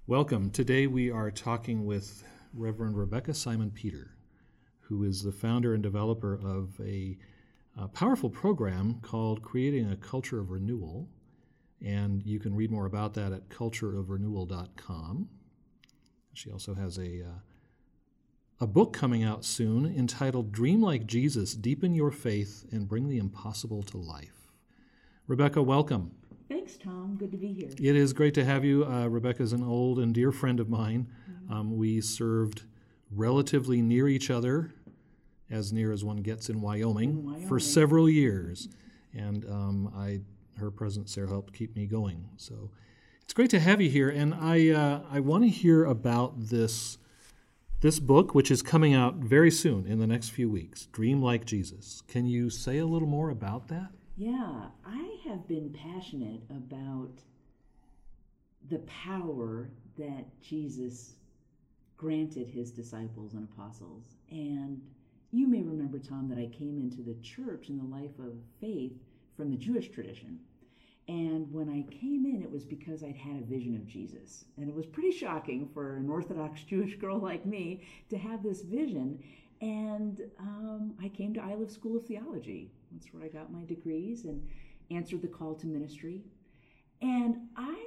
Welcome. Today we are talking with Reverend Rebecca Simon Peter, who is the founder and developer of a powerful program called Creating a Culture of Renewal. And you can read more about that at cultureofrenewal.com. She also has a book coming out soon entitled Dream Like Jesus, Deepen Your Faith and Bring the Impossible to Life. Rebecca, welcome. Thanks, Tom. Good to be here. It is great to have you. Rebecca's an old and dear friend of mine. We served relatively near each other, as near as one gets in Wyoming, for several years. And her presence there helped keep me going. So it's great to have you here. And I want to hear about this book, which is coming out very soon in the next few weeks, Dream Like Jesus. Can you say a little more about that? Yeah, I have been passionate about the power that Jesus granted his disciples and apostles. And you may remember, Tom, that I came into the church in the life of faith from the Jewish tradition. And when I came in, it was because I'd had a vision of Jesus. And it was pretty shocking for an Orthodox Jewish girl like me to have this vision. And I came to Iliff School of Theology. That's where I got my degrees and answered the call to ministry. And I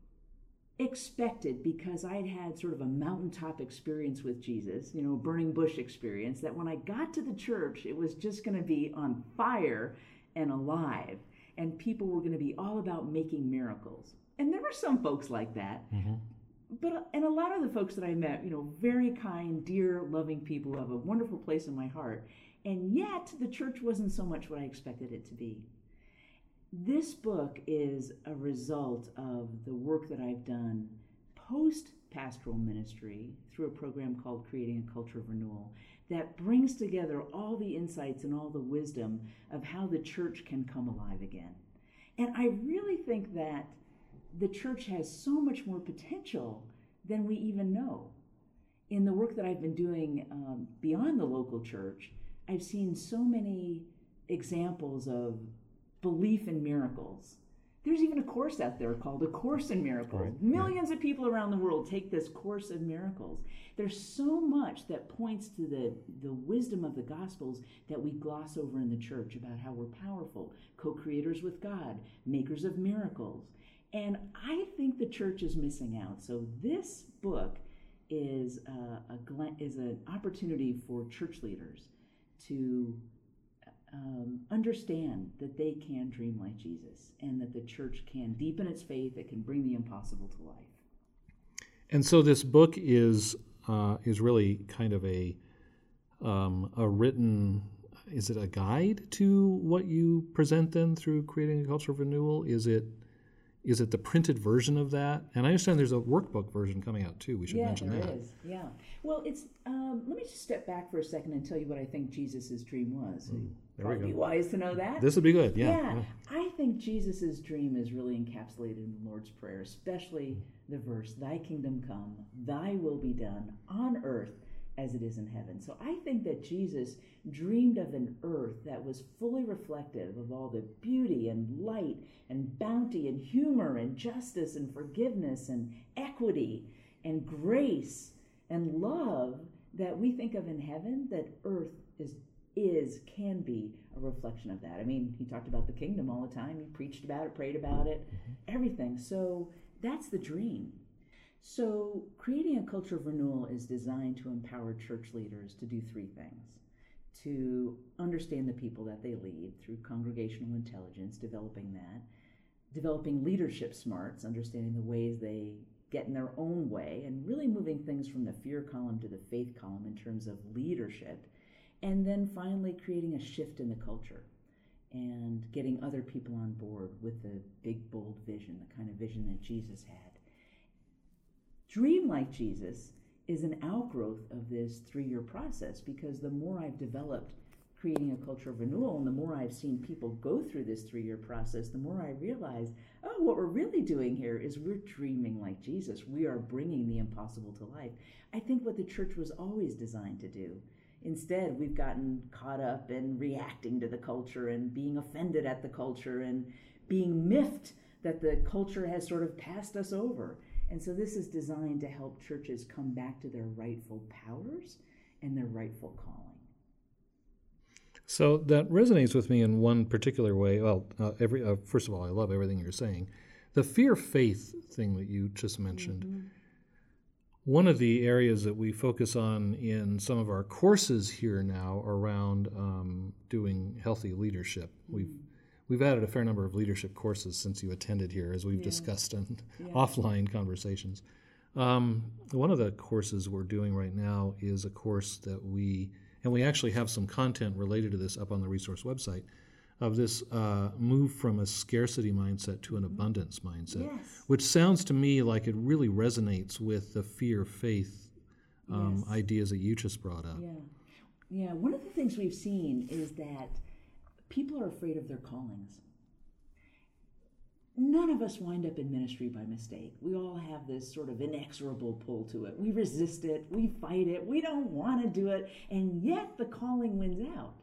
expected, because I'd had sort of a mountaintop experience with Jesus, burning bush experience, that when I got to the church, it was just going to be on fire and alive. And people were going to be all about making miracles. And there were some folks like that. Mm-hmm. And a lot of the folks that I met, very kind, dear, loving people who have a wonderful place in my heart. And yet the church wasn't so much what I expected it to be. This book is a result of the work that I've done post-pastoral ministry through a program called Creating a Culture of Renewal that brings together all the insights and all the wisdom of how the church can come alive again. And I really think that the church has so much more potential than we even know. In the work that I've been doing beyond the local church, I've seen so many examples of belief in miracles. There's even a course out there called A Course in Miracles. Right. Millions of people around the world take this Course in Miracles. There's so much that points to the wisdom of the Gospels that we gloss over in the church about how we're powerful, co-creators with God, makers of miracles. And I think the church is missing out. So this book is an opportunity for church leaders to understand that they can dream like Jesus and that the church can deepen its faith, it can bring the impossible to life. And so this book is really kind of a written, is it a guide to what you present then through Creating a Culture of Renewal? Is it the printed version of that? And I understand there's a workbook version coming out too. We should mention that. Yeah, there is. Yeah. Well, it's. Let me just step back for a second and tell you what I think Jesus' dream was. There we go. Be wise to know that. This would be good. Yeah. I think Jesus' dream is really encapsulated in the Lord's Prayer, especially the verse, "Thy kingdom come, Thy will be done on earth as it is in heaven." So I think that Jesus dreamed of an earth that was fully reflective of all the beauty and light and bounty and humor and justice and forgiveness and equity and grace and love that we think of in heaven, that earth can be a reflection of that. I mean, he talked about the kingdom all the time. He preached about it, prayed about it, everything. So that's the dream. So Creating a Culture of Renewal is designed to empower church leaders to do three things: to understand the people that they lead through congregational intelligence, developing leadership smarts, understanding the ways they get in their own way, and really moving things from the fear column to the faith column in terms of leadership, and then finally creating a shift in the culture and getting other people on board with the big, bold vision, the kind of vision that Jesus had. Dream Like Jesus is an outgrowth of this 3-year process, because the more I've developed Creating a Culture of Renewal and the more I've seen people go through this 3-year process, the more I realize, what we're really doing here is we're dreaming like Jesus. We are bringing the impossible to life. I think what the church was always designed to do. Instead, we've gotten caught up in reacting to the culture and being offended at the culture and being miffed that the culture has sort of passed us over. And so this is designed to help churches come back to their rightful powers and their rightful calling. So that resonates with me in one particular way. Well, first of all, I love everything you're saying. The fear-faith thing that you just mentioned, one of the areas that we focus on in some of our courses here now around doing healthy leadership. We've added a fair number of leadership courses since you attended here, as we've discussed in offline conversations. One of the courses we're doing right now is a course that we actually have some content related to this up on the resource website, of this move from a scarcity mindset to an abundance mindset, which sounds to me like it really resonates with the fear-faith ideas that you just brought up. Yeah. One of the things we've seen is that people are afraid of their callings. None of us wind up in ministry by mistake. We all have this sort of inexorable pull to it. We resist it, we fight it, we don't want to do it, and yet the calling wins out.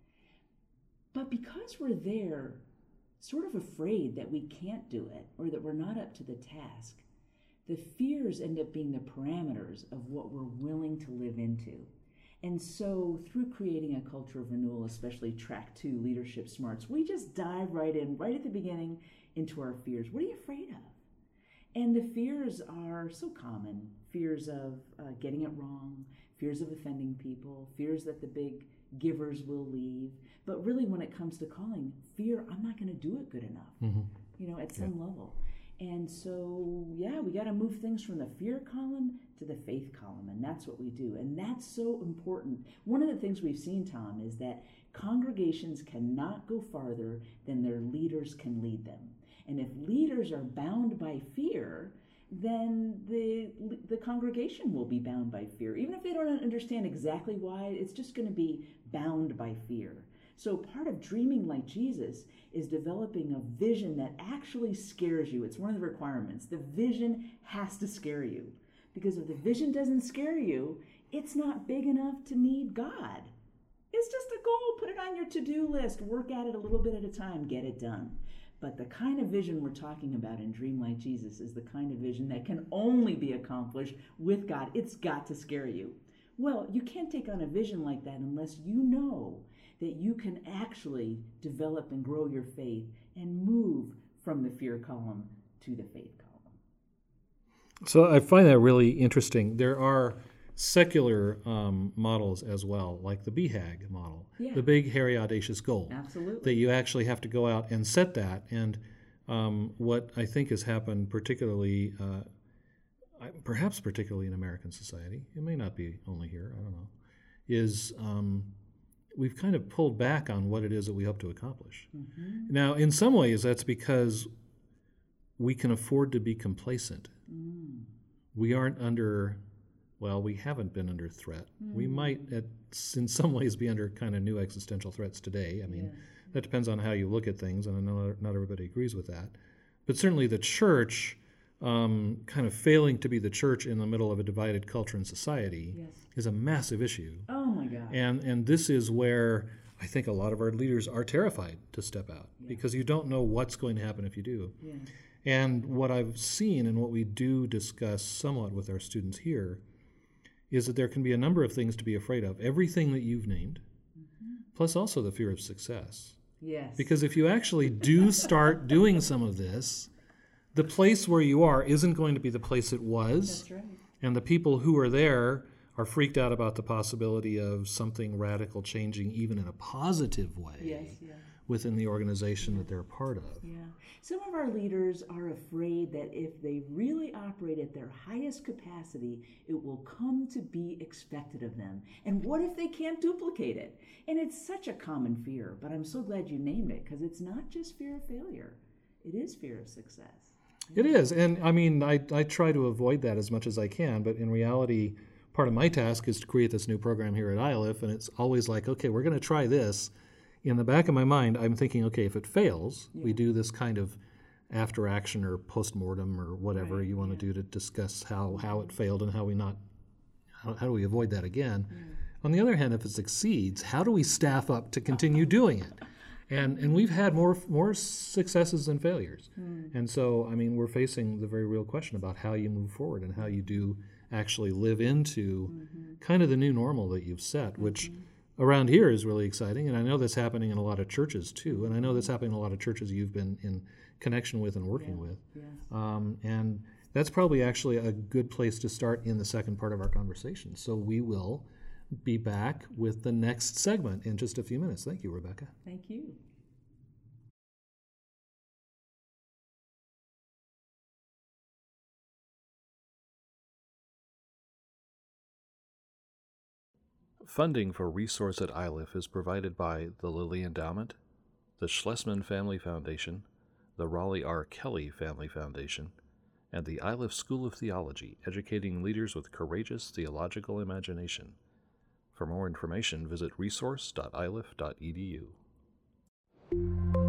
But because we're there, sort of afraid that we can't do it or that we're not up to the task, the fears end up being the parameters of what we're willing to live into. And so through creating a culture of renewal, especially track 2, Leadership Smarts, we just dive right in, right at the beginning, into our fears. What are you afraid of? And the fears are so common. Fears of getting it wrong, fears of offending people, fears that the big givers will leave. But really when it comes to calling, fear, I'm not going to do it good enough, at some level. And so, we got to move things from the fear column to the faith column, and that's what we do. And that's so important. One of the things we've seen, Tom, is that congregations cannot go farther than their leaders can lead them. And if leaders are bound by fear, then the congregation will be bound by fear. Even if they don't understand exactly why, it's just going to be bound by fear. So part of dreaming like Jesus is developing a vision that actually scares you. It's one of the requirements. The vision has to scare you. Because if the vision doesn't scare you, it's not big enough to need God. It's just a goal. Put it on your to-do list. Work at it a little bit at a time. Get it done. But the kind of vision we're talking about in Dream Like Jesus is the kind of vision that can only be accomplished with God. It's got to scare you. Well, you can't take on a vision like that unless you know that you can actually develop and grow your faith and move from the fear column to the faith column. So I find that really interesting. There are secular models as well, like the BHAG model, the big, hairy, audacious goal. Absolutely. That you actually have to go out and set that. And what I think has happened particularly, perhaps particularly in American society, it may not be only here, I don't know, is we've kind of pulled back on what it is that we hope to accomplish. Mm-hmm. Now, in some ways, that's because we can afford to be complacent. We aren't under, we haven't been under threat. We might, in some ways, be under kind of new existential threats today. I mean, that depends on how you look at things, and I know not everybody agrees with that. But certainly the church, kind of failing to be the church in the middle of a divided culture and society is a massive issue. Oh, my God. And this is where I think a lot of our leaders are terrified to step out because you don't know what's going to happen if you do. Yeah. And what I've seen and what we do discuss somewhat with our students here is that there can be a number of things to be afraid of. Everything that you've named, plus also the fear of success. Yes. Because if you actually do start doing some of this, the place where you are isn't going to be the place it was. That's right. And the people who are there are freaked out about the possibility of something radical changing, even in a positive way, within the organization that they're a part of. Yeah. Some of our leaders are afraid that if they really operate at their highest capacity, it will come to be expected of them. And what if they can't duplicate it? And it's such a common fear, but I'm so glad you named it, because it's not just fear of failure. It is fear of success. It is. And I mean, I try to avoid that as much as I can, but in reality, part of my task is to create this new program here at ILIF, and it's always like, okay, we're going to try this. In the back of my mind, I'm thinking, okay, if it fails, we do this kind of after action or post-mortem or whatever you want to do to discuss how it failed and how do we avoid that again. On the other hand, if it succeeds, how do we staff up to continue doing it? And we've had more successes than failures. And so, I mean, we're facing the very real question about how you move forward and how you do actually live into kind of the new normal that you've set, which around here is really exciting. And I know that's happening in a lot of churches too. And I know that's happening in a lot of churches you've been in connection with and working with. Yes. And that's probably actually a good place to start in the second part of our conversation. So we will be back with the next segment in just a few minutes. Thank you, Rebecca. Thank you. Funding for Resource at Iliff is provided by the Lilly Endowment, the Schlesman Family Foundation, the Raleigh R. Kelly Family Foundation, and the Iliff School of Theology, educating leaders with courageous theological imagination. For more information, visit resource.iliff.edu.